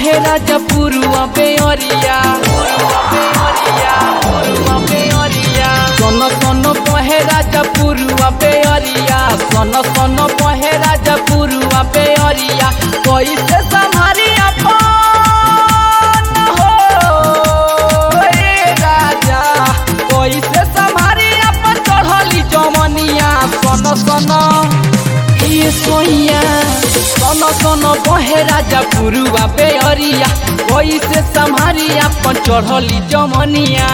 बहे राजा पुरुआ बेअरिया सन सन बहे राजा पुरुआ बेअरिया सन सन बहे राजा पुरुआ बेअरिया कैसे संभारी अपन हो राजा कैसे संभारी अपन चढ़ली जमनिया सन सन सोइया सन सन बहे राजा पुरुआ बेअरिया कैसे संभारी अपन चढ़ली जमनिया।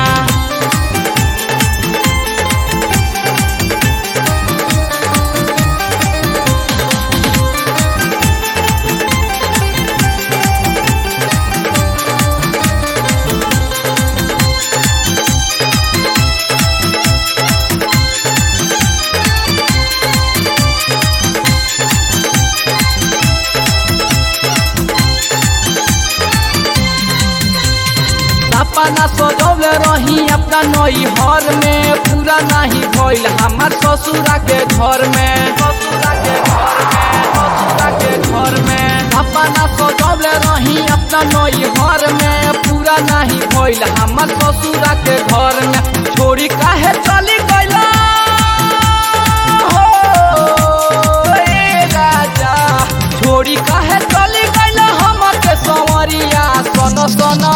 अपना सजौले रही अपना नई हर में पूरा नहीं भइल हमार ससुरा के घर में अपना सजौले रही अपना नई हर में पूरा नहीं भइल हमार ससुरा के घर में छोड़ी काहे चली गइला हो राजा छोड़ी काहे चली गइला हमके संवरिया सन सन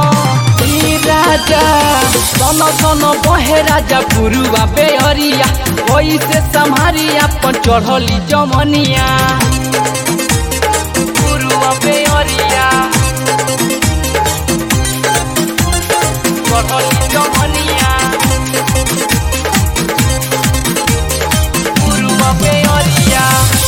राजा सन सन बहे राजा पुरुआ बेअरिया कैसे संभारी अपन चढ़ली जमनिया पुरुआ बेअरिया चढ़ली जमनिया पुरुआ बेअरिया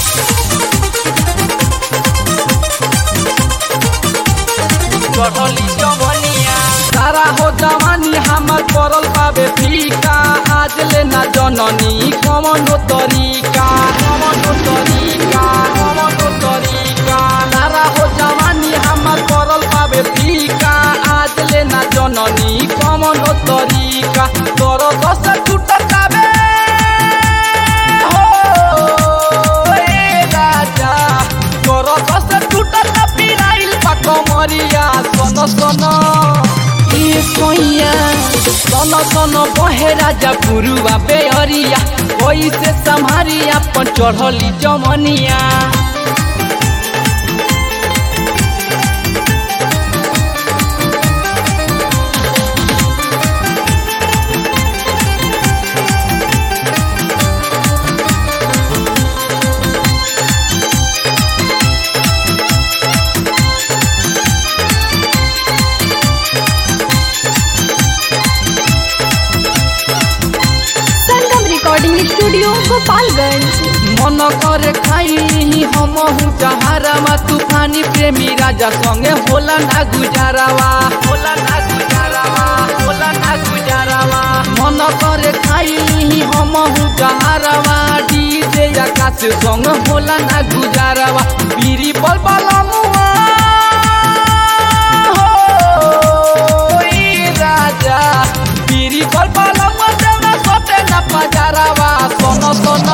चढ़ली जमनिया सारा हो जवानी हमर पड़ल पावे फीका आज लेना जननी कमनो तरीका सारा हो जवानी हमर पड़ल पावे फीका आज लेना जननी कमनो तरीका तोर दस टूटकावे हो राजा तोर दस टूटका पिराइल पा कमरिया सन सन सोइया सन सन बहे राजा पुरुआ बेअरिया कैसे संभारी अपन चढ़ली जमनिया। स्टूडियो गोपालगंज मन करे खाई हम जहारावा तूफानी प्रेमी राजा संगे होला ना गुजारावा मन करे खाई हम जहारावा डीजे आकाश संग होला ना गुजारावा पीरी बल बलमुआ हो राजा पीरी बल बलमुआ देवना सटे ना पजारावा सन सन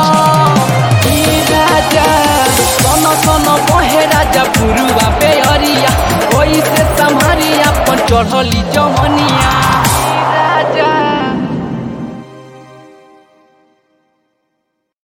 राजा सन सन बहे राजा पुरुआ बेअरिया कैसे संभारी अपन चढ़ली जमनिया।